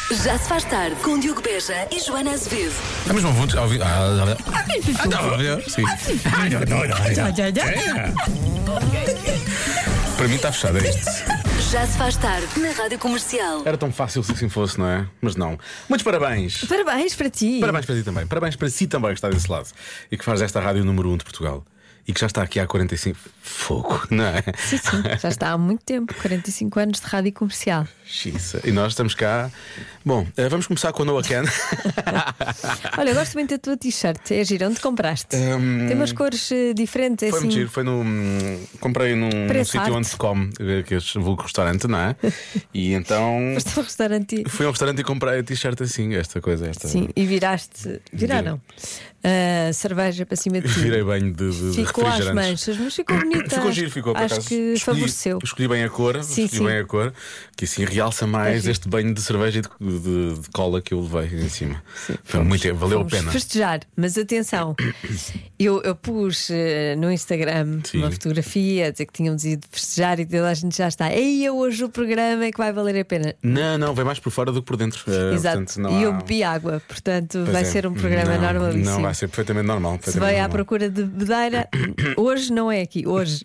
Já se faz tarde com Diogo Beja e Joana Azevedo. Estamos juntos a ouvir. Sim. Para mim está fechado, é isto. Já se faz tarde na Rádio Comercial. Era tão fácil se assim fosse, não é? Mas não. Muitos parabéns. Parabéns para ti. Parabéns para ti também. Parabéns para si também que está desse lado e que faz esta rádio número 1 de Portugal. E que já está aqui há 45. Fogo, não é? Sim, já está há muito tempo, 45 anos de rádio comercial. Xiça. E nós estamos cá. Bom, vamos começar com a Noah Can. Olha, eu gosto muito da tua t-shirt. É giro, onde compraste? Tem umas cores diferentes. Foi assim... muito giro, foi comprei num sítio onde se come, que é o vulgo restaurante, não é? E então. Foste ao restaurante. Fui ao restaurante e comprei a t-shirt assim, esta coisa. Sim, e viraste. Viraram. Cerveja para cima de ti. Virei banho de ficou às refrigerantes. manchas, mas ficou bonita. Ficou giro, ficou por Acho acaso. que favoreceu. Escolhi bem a cor, Sim. bem a cor, que assim realça mais este banho de cerveja e de cola que eu levei em cima. Sim, Foi muito, valeu a pena. Festejar, mas atenção, eu pus no Instagram uma fotografia a dizer que tínhamos ido festejar e toda a gente já está. Ei, hoje o programa é que vai valer a pena. Não, vem mais por fora do que por dentro. Exato, portanto, e eu bebi água, portanto Pois vai é. ser um programa normalíssimo. Não, vai ser perfeitamente normal. Se vai à procura de bebedeira, hoje não é aqui, hoje.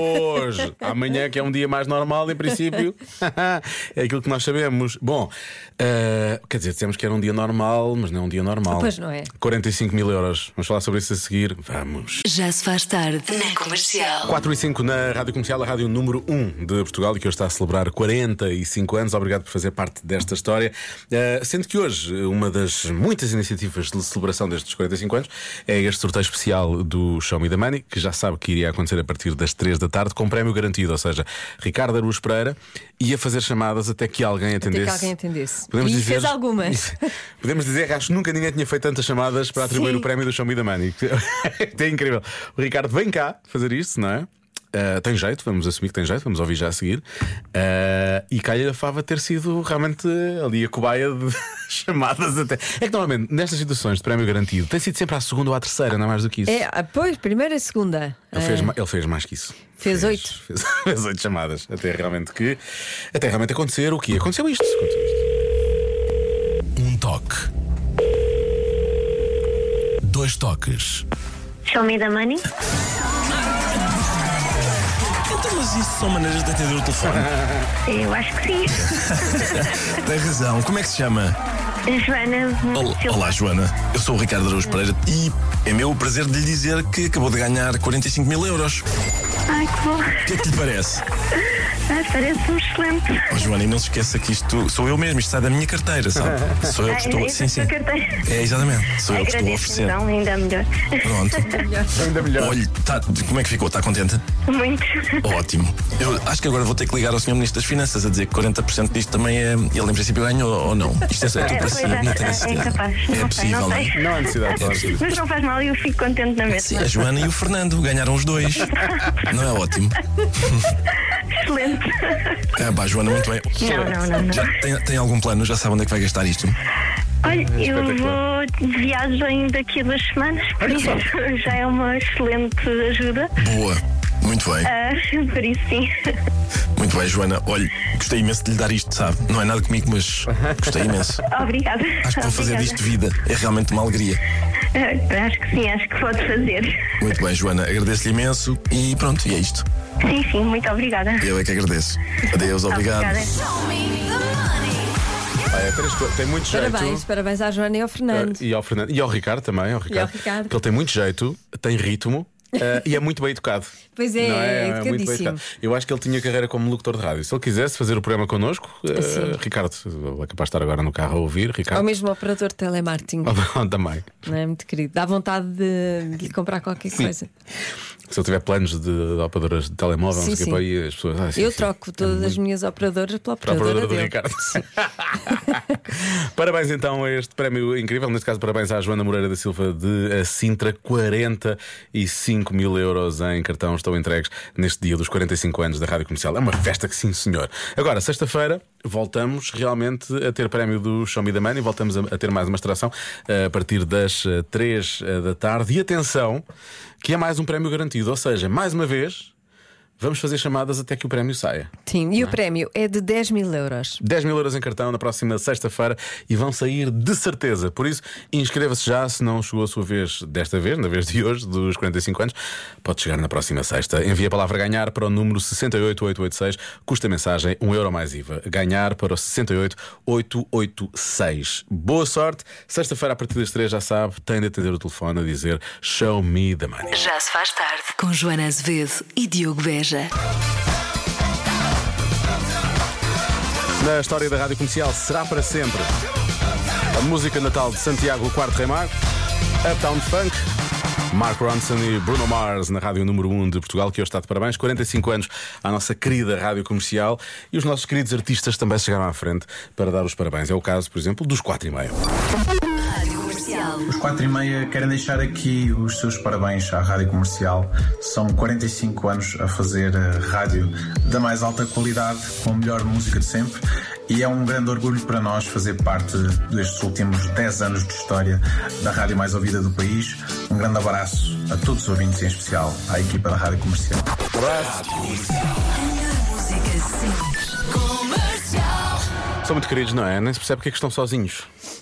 Amanhã que é um dia mais normal, em princípio. É aquilo que nós sabemos. Bom, quer dizer, dissemos que era um dia normal, mas não é um dia normal. Pois não é. 45 mil euros. Vamos falar sobre isso a seguir. Vamos. Já se faz tarde na Comercial. 4 e 5 na Rádio Comercial, a rádio número 1 de Portugal, e que hoje está a celebrar 45 anos. Obrigado por fazer parte desta história. Sendo que hoje uma das muitas iniciativas de celebração destes 45 anos é este sorteio especial do Show Me the Money, que já sabe que iria acontecer a partir das 3 da tarde, com prémio garantido. Ou seja, Ricardo Araújo Pereira ia fazer chamadas até que alguém atendesse. Podemos dizer... fez algumas. Podemos dizer que acho que nunca ninguém tinha feito tantas chamadas para atribuir o prémio do Show Me the Money. É incrível. O Ricardo vem cá fazer isso, não é? Tem jeito, vamos assumir que tem jeito, vamos ouvir já a seguir. E calha a fava ter sido realmente ali a cobaia de chamadas até. É que normalmente nestas situações de prémio garantido tem sido sempre à segunda ou à terceira, não é mais do que isso. Pois, primeira e segunda. Ele fez mais que isso. Fez 8. Fez 8 chamadas. Até realmente acontecer o quê? Aconteceu isto. Um toque. 2 toques. Show me the money. Então, mas isso são maneiras de atender o telefone? Eu acho que sim. Tem razão. Como é que se chama? Joana. Olá, Joana. Eu sou o Ricardo Araújo Pereira e é meu o prazer de lhe dizer que acabou de ganhar 45 mil euros. Ai, que bom. O que é que lhe parece? Parece-me excelente. Oh, Joana, e não se esqueça que isto sou eu mesmo, isto sai da minha carteira, sabe? Sou eu que estou. Sim. É, exatamente. Sou eu que estou a oferecer. Então, ainda melhor. Pronto. Ainda melhor. Olhe, como é que ficou? Está contente? Muito. Ótimo. Eu acho que agora vou ter que ligar ao Sr. Ministro das Finanças a dizer que 40% disto também é. Ele em princípio ganhou ou não? Isto é tudo para si, não tenho certeza. É capaz. É possível, não é? Não há necessidade de falar sobre isso. Mas não faz mal, eu fico contente na Sim, mesma. a Joana e o Fernando ganharam os dois. Não é ótimo? Excelente. Joana, muito bem. Não. Já tem algum plano? Já sabe onde é que vai gastar isto? Olha, eu vou de viagem daqui a 2 semanas, por isso já é uma excelente ajuda. Boa, muito bem. Por isso, sim. Muito bem, Joana. Olha, gostei imenso de lhe dar isto, sabe? Não é nada comigo, mas gostei imenso. Obrigada. Acho que vou fazer disto vida. É realmente uma alegria. Acho que sim, acho que pode fazer. Muito bem, Joana. Agradeço-lhe imenso e pronto, e é isto. Sim, muito obrigada. Eu é que agradeço. Adeus, obrigado. Obrigada. Tem muito jeito. Parabéns à Joana e ao Fernando. E ao Fernando. E ao Ricardo também. Porque ele tem muito jeito, tem ritmo. E é muito bem educado. Pois é, não é educadíssimo. muito bem educado. Eu acho que ele tinha carreira como locutor de rádio. Se ele quisesse fazer o programa connosco, Ricardo, ele é capaz de estar agora no carro a ouvir. Ricardo. Ou mesmo operador de telemarketing. Também. Não é muito querido. Dá vontade de lhe comprar qualquer coisa. Se ele tiver planos de operadoras de telemóvel, não sei o que, e as pessoas. Eu troco todas as minhas operadoras pela operadora do dele. Ricardo. Parabéns então a este prémio incrível. Neste caso, parabéns à Joana Moreira da Silva de Sintra. 45 mil euros em cartão estão entregues neste dia dos 45 anos da Rádio Comercial. É uma festa que sim, senhor. Agora, sexta-feira, voltamos realmente a ter prémio do Show Me the Money. Voltamos a ter mais uma extração a partir das 3 da tarde. E atenção, que é mais um prémio garantido. Ou seja, mais uma vez, Vamos fazer chamadas até que o prémio saia. Sim, e o prémio é de 10 mil euros. 10 mil euros em cartão na próxima sexta-feira e vão sair de certeza. Por isso, inscreva-se já. Se não chegou a sua vez desta vez, na vez de hoje, dos 45 anos, pode chegar na próxima sexta. Envie a palavra ganhar para o número 68886. Custa a mensagem €1 mais IVA. Ganhar para o 68886. Boa sorte. Sexta-feira, a partir das 3, já sabe, tem de atender o telefone a dizer Show me the money. Já se faz tarde com Joana Azevedo e Diogo Beja. Na história da Rádio Comercial será para sempre a música natal de Santiago, o quarto rei mago, Uptown Funk, Mark Ronson e Bruno Mars na Rádio número 1 de Portugal, que hoje está de parabéns. 45 anos à nossa querida Rádio Comercial. E os nossos queridos artistas também chegaram à frente para dar os parabéns. É o caso, por exemplo, dos 4:30. Os 4:30 querem deixar aqui os seus parabéns à Rádio Comercial. São 45 anos a fazer a rádio da mais alta qualidade, com a melhor música de sempre. E é um grande orgulho para nós fazer parte destes últimos 10 anos de história da rádio mais ouvida do país. Um grande abraço a todos os ouvintes, em especial à equipa da Rádio Comercial. São muito queridos, não é? Nem se percebe porque é que estão sozinhos.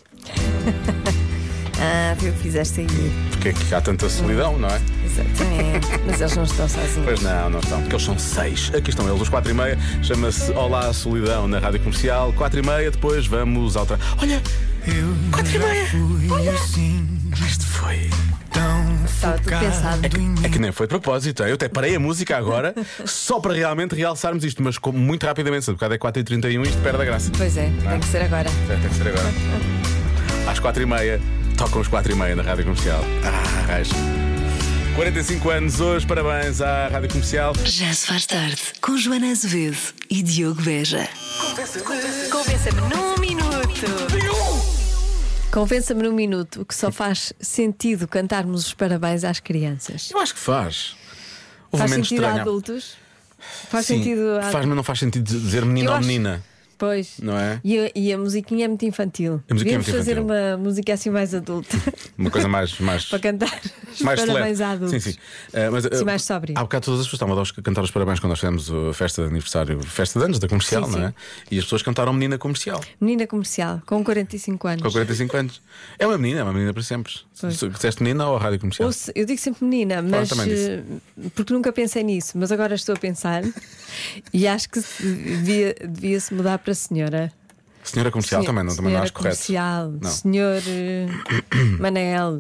Viu, fizeste aí. Porque é que há tanta solidão, não é? Exatamente. Mas eles não estão sozinhos. Pois não estão, porque eles são 6. Aqui estão eles, os 4:30. Chama-se Olá Solidão na Rádio Comercial. 4:30, depois vamos ao Olha! 4:30! Olha! Isto foi. Estava tudo pensado. É que nem foi de propósito. Eu até parei a música agora só para realmente realçarmos isto, mas muito rapidamente. Um bocado é 4:31 e isto perde a graça. Pois é, tem que ser agora. Tem que ser agora. Às 4:30, tocam os 4:30 na Rádio Comercial. Raios. 45 anos hoje, parabéns à Rádio Comercial. Já se faz tarde com Joana Azevedo e Diogo Beja. Convença-me num minuto. Convença-me num minuto que só faz sentido cantarmos os parabéns às crianças. Eu acho que faz. Faz sentido a adultos? Faz sentido a... Faz, mas não faz sentido dizer menino ou menina. Pois. Não é? E a musiquinha é muito infantil. Devíamos fazer uma música assim mais adulta. Uma coisa mais para cantar os mais parabéns a adultos. Sim. Mas, mais sóbrio. Há bocado todas as pessoas estavam a cantar os parabéns quando nós fizemos a festa de aniversário, festa de anos da Comercial, sim. Não é? E as pessoas cantaram Menina Comercial. Menina Comercial, com 45 anos. Com 45 anos. É uma menina para sempre. Se disseste menina ou a Rádio Comercial? Eu digo sempre menina, mas porque nunca pensei nisso, mas agora estou a pensar e acho que devia-se mudar para senhora. Senhora Comercial também não acho correto. Comercial, não. Senhor Manel.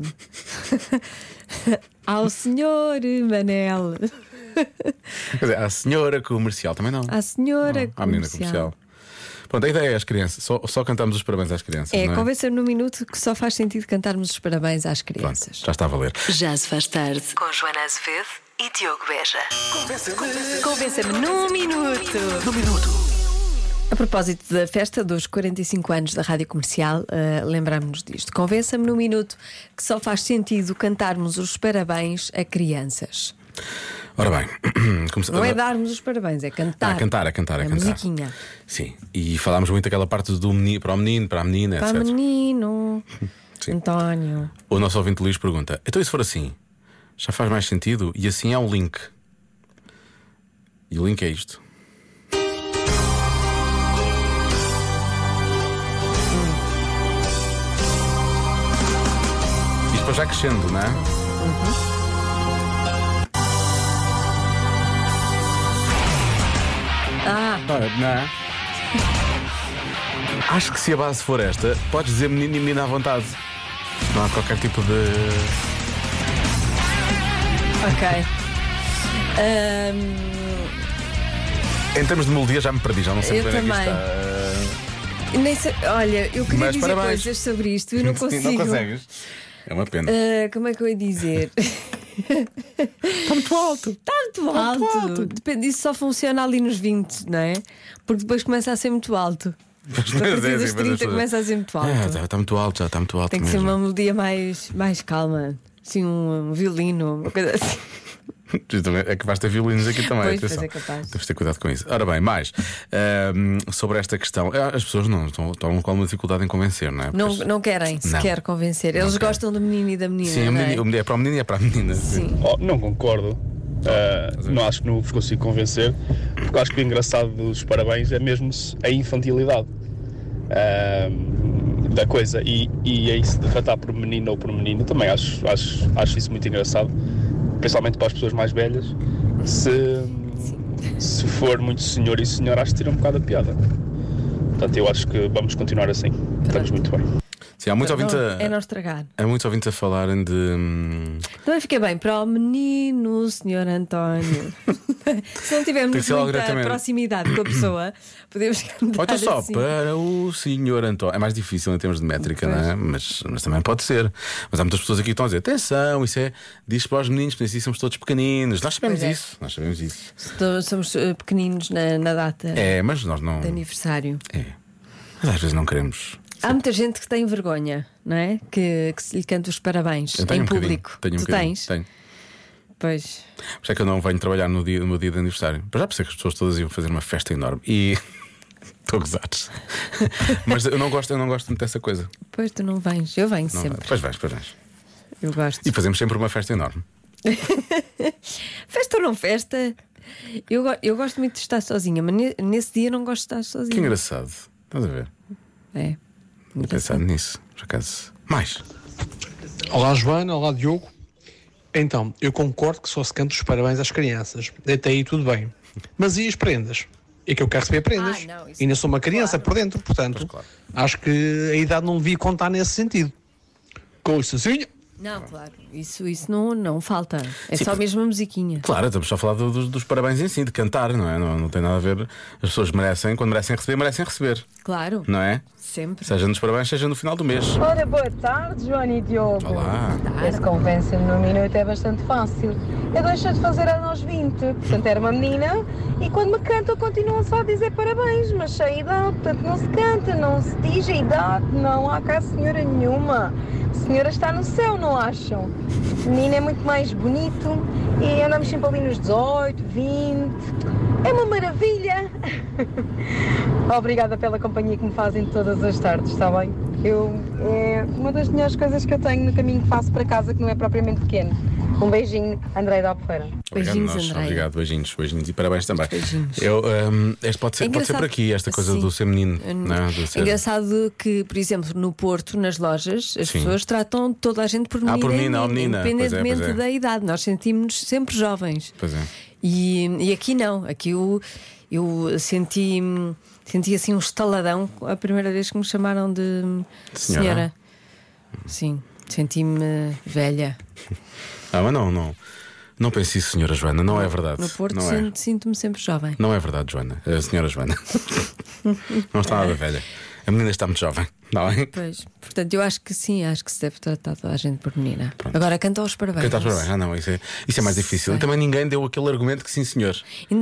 Ao Senhor Manel. Quer dizer, à Senhora Comercial também não. À Senhora Comercial. À menina Comercial. Pronto, a ideia é às crianças. Só cantamos os parabéns às crianças. Não é? Convencer-me num minuto que só faz sentido cantarmos os parabéns às crianças. Pronto, já está a valer. Já se faz tarde com Joana Azevedo e Diogo Beja. Convença-me num minuto. A propósito da festa dos 45 anos da Rádio Comercial, lembramos-nos disto. Convença-me num minuto que só faz sentido cantarmos os parabéns a crianças. Ora bem, não é darmos os parabéns, é cantar. A cantar. A musiquinha. Sim, e falámos muito aquela parte do menino, para o menino, para a menina, para etc. Para o menino, sim. António. O nosso ouvinte Luís pergunta: então, e se for assim? Já faz mais sentido? E assim há um link. E o link é isto. Isto para já crescendo, não é? Não é? Acho que se a base for esta, podes dizer menino e menina à vontade. Não há qualquer tipo de... Ok. Em termos de melodia já me perdi, já não sei bem também. Está. Nem sei, olha, eu queria mas dizer parabéns. coisas sobre isto e não consigo. Não consegues? É uma pena. Como é que eu ia dizer? Está muito alto. Está muito alto. Depende, isso só funciona ali nos 20, não é? Porque depois começa a ser muito alto. A partir dos 30 começa a ser muito alto. Está muito alto, já está muito alto. Tem que mesmo. ser uma melodia mais calma. Assim, um violino, uma coisa assim. É que vais ter violinos aqui também. Pois é capaz. Deves ter cuidado com isso. Ora bem, mais sobre esta questão. As pessoas não estão com alguma dificuldade em convencer, não é? Não querem sequer convencer. Eles gostam do menino e da menina. Sim, não é? É para o menino e é para a menina. Sim. Não concordo. Não acho que não vos consigo convencer, porque acho que o engraçado dos parabéns é mesmo a infantilidade da coisa, e é isso de tratar por menino ou por menino. Também acho isso muito engraçado, principalmente para as pessoas mais velhas. Se for muito senhor e senhora, acho que tira um bocado a piada. Portanto, eu acho que vamos continuar assim. Estamos muito bem. Sim, há muitos ouvintes é não estragar. Há muitos ouvintes a falarem de. Também fica bem para o menino, Sr. António. Se não tivermos muita proximidade com a pessoa, podemos cantar. Ou então só assim. para o Sr. António. É mais difícil em termos de métrica, não é? Mas também pode ser. Mas há muitas pessoas aqui que estão a dizer: atenção, isso diz para os meninos, porque assim somos todos pequeninos. Nós sabemos isso. Nós sabemos isso. Somos pequeninos na data mas nós não. de aniversário. Mas às vezes não queremos. Há muita gente que tem vergonha, não é? Que se lhe canta os parabéns em público. Tu tens? Tenho. Pois. Por isso é que eu não venho trabalhar no meu dia de aniversário. Para já pensei que as pessoas todas iam fazer uma festa enorme. E estou a gozar. Mas eu não gosto muito dessa coisa. Pois tu não vens, eu venho sempre. Pois vens. Eu gosto. E fazemos sempre uma festa enorme. Festa ou não festa? Eu gosto muito de estar sozinha, mas nesse dia não gosto de estar sozinha. Que engraçado. Estás a ver? É. Vou pensar nisso, por acaso. Mais. Olá, Joana. Olá, Diogo. Então, eu concordo que só se canta os parabéns às crianças. Até aí tudo bem. Mas e as prendas? É que eu quero receber prendas. Não, ainda sou uma criança por dentro, portanto, acho que a idade não devia contar nesse sentido. Com licencinha. Não, claro, isso não falta. É só mesmo a musiquinha. Claro, estamos só a falar dos parabéns em si, de cantar, não é? Não tem nada a ver. As pessoas merecem, quando merecem receber. Claro. Não é? Sempre. Seja nos parabéns, seja no final do mês. Ora, boa tarde, Joana e Diogo. Olá. Esse convence-me num minuto é bastante fácil. Eu deixo de fazer anos aos 20, portanto era uma menina, e quando me cantam continuam só a dizer parabéns, mas sem idade, portanto não se canta, não se diz a idade, não há cá senhora nenhuma. A senhora está no céu, não acham? O menino é muito mais bonito e andamos sempre ali nos 18, 20. É uma maravilha! Obrigada pela companhia que me fazem todas as tardes, está bem? É uma das melhores coisas que eu tenho no caminho que faço para casa, que não é propriamente pequeno. Um beijinho, Andrei da Albufeira. Beijinhos, Andrei. Obrigado, beijinhos e parabéns também. Beijinhos. Este pode ser por aqui, esta coisa do ser menino. Não é? É engraçado que, por exemplo, no Porto, nas lojas, as pessoas tratam toda a gente por menina, independentemente da idade. Nós sentimos-nos sempre jovens. Pois é. E aqui não, aqui eu senti assim um estaladão a primeira vez que me chamaram de senhora. Sim, senti-me velha. Mas não pense isso, senhora Joana, não é verdade. No Porto sinto-me sempre jovem. Não é verdade, Joana, a senhora Joana. Não está nada velha. A menina está muito jovem, não é? Pois, portanto, eu acho que sim, acho que se deve tratar toda a gente por menina. Pronto. Agora canta os parabéns. Canta os parabéns, não, isso é mais difícil. E também ninguém deu aquele argumento que sim, senhor.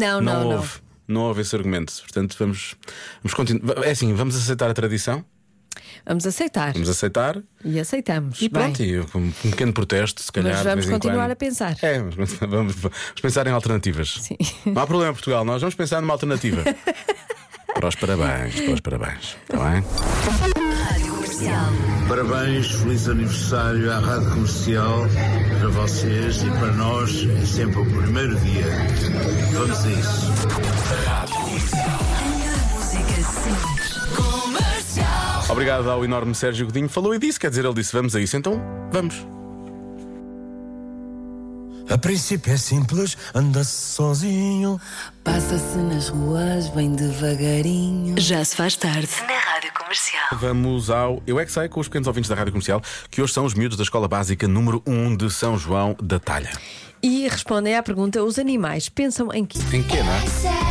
Não houve esse argumento. Portanto, vamos continuar. É assim, vamos aceitar a tradição. Vamos aceitar. E aceitamos. E pronto, com um pequeno protesto, se calhar. Mas vamos continuar a pensar. Vamos pensar em alternativas. Sim. Não há problema, Portugal, nós vamos pensar numa alternativa. Para os parabéns. Está bem? Rádio Comercial. Parabéns, feliz aniversário à Rádio Comercial para vocês e para nós é sempre o primeiro dia. Vamos a isso. Rádio Comercial. A música sempre. Comercial. Obrigado ao enorme Sérgio Godinho. Falou e disse, quer dizer, ele disse vamos a isso, então vamos. A princípio é simples, anda-se sozinho. Passa-se nas ruas bem devagarinho. Já se faz tarde na Rádio Comercial. Vamos ao Eu é que sei com os pequenos ouvintes da Rádio Comercial, que hoje são os miúdos da Escola Básica número 1 de São João da Talha. E respondem à pergunta: os animais pensam em quê? Em quê, não é?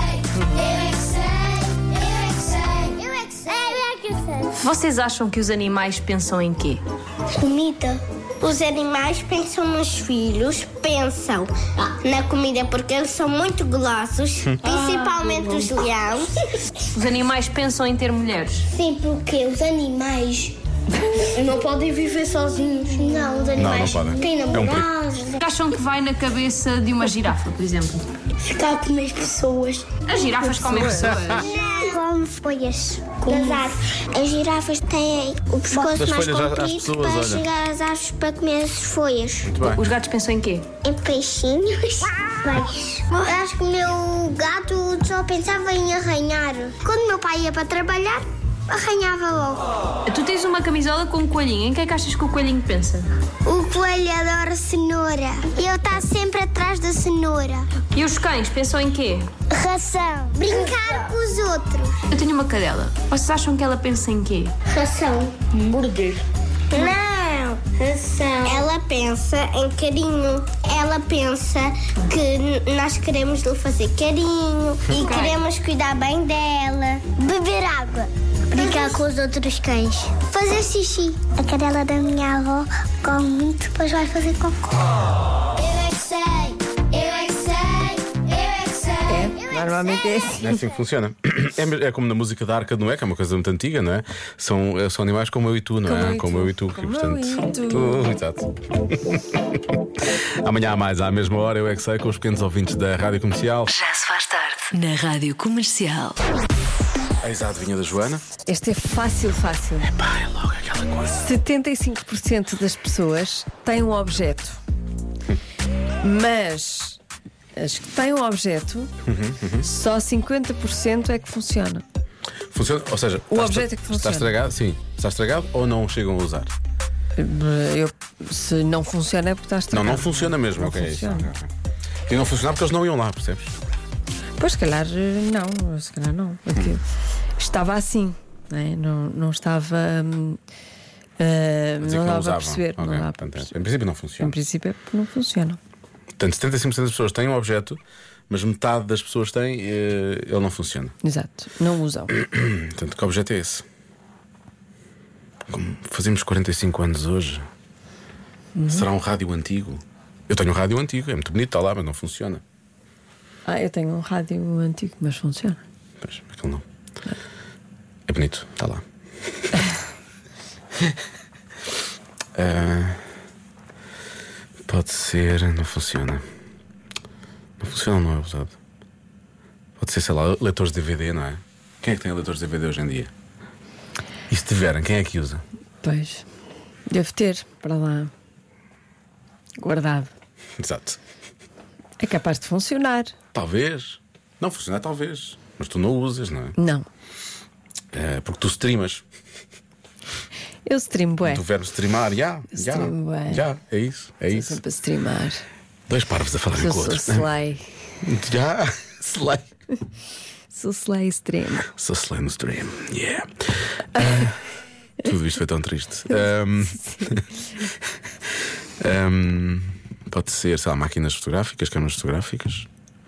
Vocês acham que os animais pensam em quê? Comida. Os animais pensam nos filhos, pensam na comida porque eles são muito golosos, principalmente os leões. Os animais pensam em ter mulheres? Sim, porque os animais não podem viver sozinhos. Não, os animais têm namorados. Acham que vai na cabeça de uma girafa, por exemplo? Ficar a comer pessoas. As girafas comem pessoas? Não, comem folhas. das árvores. As girafas têm o pescoço mais comprido para chegar às árvores para comer as folhas. Os gatos pensam em quê? Em peixinhos. Acho que o meu gato só pensava em arranhar. Quando meu pai ia para trabalhar, arranhava logo. Tu tens uma camisola com um coelhinho. Em que é que achas que o coelhinho pensa? O coelho adora cenoura. Ele está sempre atrás da cenoura. E os cães pensam em quê? Ração. Brincar com os outros. Eu tenho uma cadela. Vocês acham que ela pensa em quê? Ração. Hambúrguer. Não, ração. Ela pensa em carinho. Ela pensa que nós queremos lhe fazer carinho e queremos cuidar bem dela. Beber água. Brincar com os outros cães. Fazer xixi. A cadela da minha avó come muito, depois vai fazer cocô. Eu é que sei, eu é que sei, eu é que sei. Normalmente é assim. É assim que funciona. É como na música da Arca de Noé, que é uma coisa muito antiga, não é? São animais como eu e tu, não é? Como eu e tu. Como eu e tu. Exato. Amanhã há mais, à mesma hora, eu é que sei, com os pequenos ouvintes da Rádio Comercial. Já se faz tarde na Rádio Comercial. Eis a adivinha da Joana. Este é fácil. É logo aquela coisa. 75% das pessoas têm um objeto, mas as que têm um objeto, só 50% é que funciona. Funciona? Ou seja, o objeto é que funciona. Está estragado? Sim. Está estragado ou não chegam a usar? Se não funciona é porque está estragado. Não funciona mesmo, ok. Funciona. E não funciona porque eles não iam lá, percebes? Pois, se calhar não. Porque estava assim, né? Não estava. Não dava a perceber. Okay. Não dava Portanto, em princípio não funciona. Em princípio é porque não funciona. Portanto, 75% das pessoas têm um objeto, mas metade das pessoas têm, ele não funciona. Exato, não usam. Portanto, que objeto é esse? Como fazemos 45 anos hoje, será um rádio antigo? Eu tenho um rádio antigo, é muito bonito, está lá, mas não funciona. Eu tenho um rádio antigo, mas funciona. Pois, aquele não. É bonito, está lá. Pode ser, não funciona. Não funciona, não é usado. Pode ser, sei lá, leitores de DVD, não é? Quem é que tem leitores de DVD hoje em dia? E se tiverem, quem é que usa? Pois, devo ter para lá guardado. Exato. É capaz de funcionar. Talvez. Não funcionar, talvez. Mas tu não usas, não é? Não. Porque tu streamas. Eu streamo, bué. Tu verbo streamar, já, é isso. Estou sempre a streamar. Dois parvos a falarem com outros. Sou slay. Já, slay. Sou slay stream. Sou slay no stream, yeah. Tudo isto foi tão triste. Pode ser, sei lá, máquinas fotográficas, câmaras fotográficas.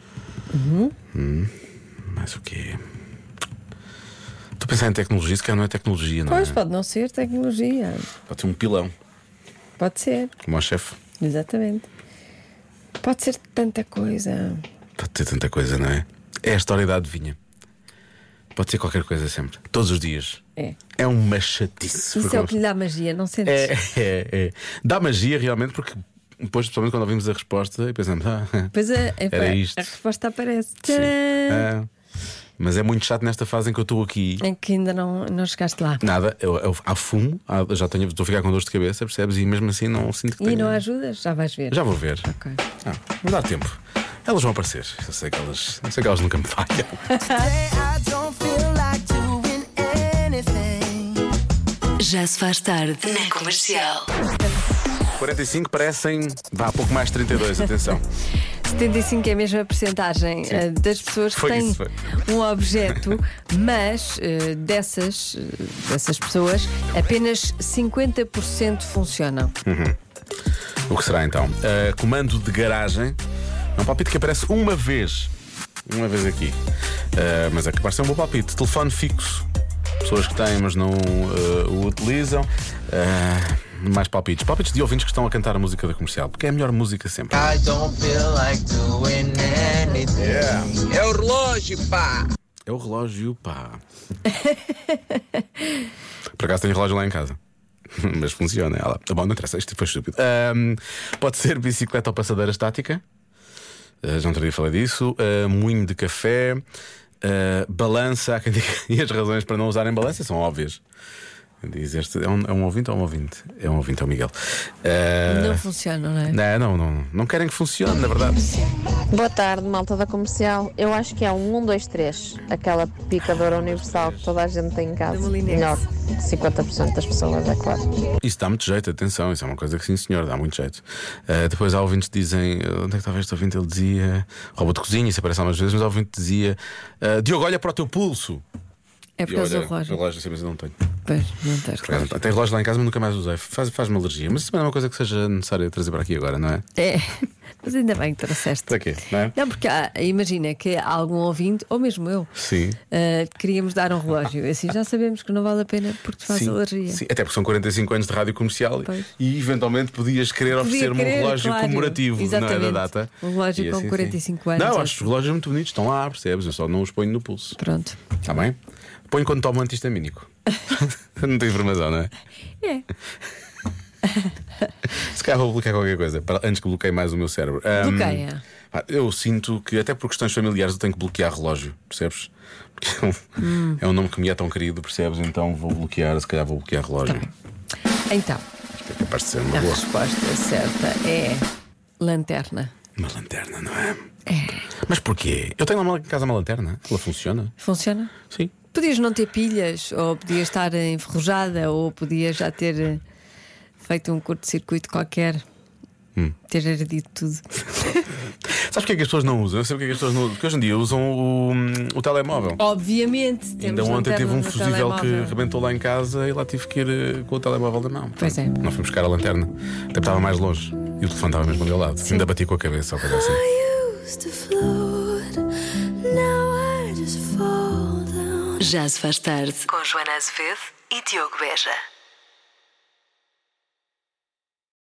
Mas o quê? Estou a pensar em tecnologia, se calhar não é tecnologia, não é? Pois, pode não ser tecnologia. Pode ser um pilão. Pode ser. Como o chefe. Exatamente. Pode ser tanta coisa. Pode ter tanta coisa, não é? É a história da adivinha. Pode ser qualquer coisa sempre. Todos os dias. É uma chatice. Isso é o que lhe dá magia, não sentes? É. Dá magia realmente porque depois, principalmente quando ouvimos a resposta e pensamos, pois era isto. A resposta aparece. Mas é muito chato nesta fase em que eu estou aqui. Em que ainda não chegaste lá. Nada, eu há fumo, já estou a ficar com dor de cabeça, percebes? E mesmo assim não sinto que tenho. E não ajudas? Já vais ver. Já vou ver. Ok. Não dá tempo. Elas vão aparecer. Eu sei que elas nunca me falham. Já se faz tarde na Comercial. 45 parecem, vá, pouco mais de 32, atenção. 75 é a mesma percentagem das pessoas que têm um objeto, mas dessas pessoas apenas 50% funcionam. O que será então? Comando de garagem. É um palpite que aparece uma vez aqui, mas é capaz de ser um bom palpite. Telefone fixo. Pessoas que têm, mas não o utilizam. Mais palpites. Palpites de ouvintes que estão a cantar a música da Comercial, porque é a melhor música sempre. I don't feel like doing anything. É o relógio, pá! É o relógio, pá. Por acaso tenho relógio lá em casa. Mas funciona. Bom, não interessa, isto foi estúpido. Pode ser bicicleta ou passadeira estática. Já não teria falado disso. Moinho de café. Balança, há quem diga, e as razões para não usarem balança são óbvias. Diz este, é um ouvinte ou um ouvinte? É um ouvinte, é o Miguel. Não funciona, não é? Não querem que funcione, na verdade. Boa tarde, malta da comercial. Eu acho que é um 1, 2, 3. Aquela picadora universal que toda a gente tem em casa. Melhor que 50% das pessoas, é claro. Isso dá muito jeito, atenção, isso é uma coisa que sim, senhor, dá muito jeito. Depois há ouvintes que dizem: onde é que estava este ouvinte? Ele dizia robô de cozinha, isso aparece algumas vezes, mas há ouvinte que dizia: Diogo, olha para o teu pulso. É por causa do relógio. Relógio, sim, mas eu não tenho. Pois, não tens. Claro. Tem relógio lá em casa, mas nunca mais usei. Faz-me alergia. Mas isso também é uma coisa que seja necessária trazer para aqui agora, não é? É, mas ainda bem que trouxeste. Para quê? Não é? Não, porque imagina que há algum ouvinte, ou mesmo eu, sim. Queríamos dar um relógio. Assim já sabemos que não vale a pena porque te faz alergia. Sim, até porque são 45 anos de rádio comercial e eventualmente podias querer oferecer-me um relógio comemorativo, não é, da data. Um relógio com 45 anos. Não, acho os relógios muito bonitos, estão lá, percebes? Eu só não os ponho no pulso. Pronto. Está bem? Ponho quando tomo antihistamínico. Não tem informação, não é? É. Se calhar vou bloquear qualquer coisa antes que bloqueie mais o meu cérebro. Bloqueia. Eu sinto que, até por questões familiares, eu tenho que bloquear relógio, percebes? Porque é um nome que me é tão querido, percebes? Então vou bloquear, se calhar vou bloquear relógio. Tá. Então, acho que é capaz de ser uma a boa resposta certa é lanterna. Uma lanterna, não é? É. Mas porquê? Eu tenho lá em casa uma lanterna. Ela funciona? Funciona? Sim. Podias não ter pilhas, ou podias estar enferrujada, ou podias já ter feito um curto-circuito qualquer. Ter ardido tudo. Sabes porque é que as pessoas não usam? Eu sei porque é que as pessoas não usam. Porque hoje em dia usam o telemóvel. Obviamente. Ainda ontem teve um fusível que rebentou lá em casa e lá tive que ir com o telemóvel da mão. Pois é. Não fui buscar a lanterna. Até estava mais longe. E o telefone estava mesmo ali ao lado. Sim. Ainda bati com a cabeça ou coisa assim. Já se faz tarde com Joana Azevedo e Diogo Beja.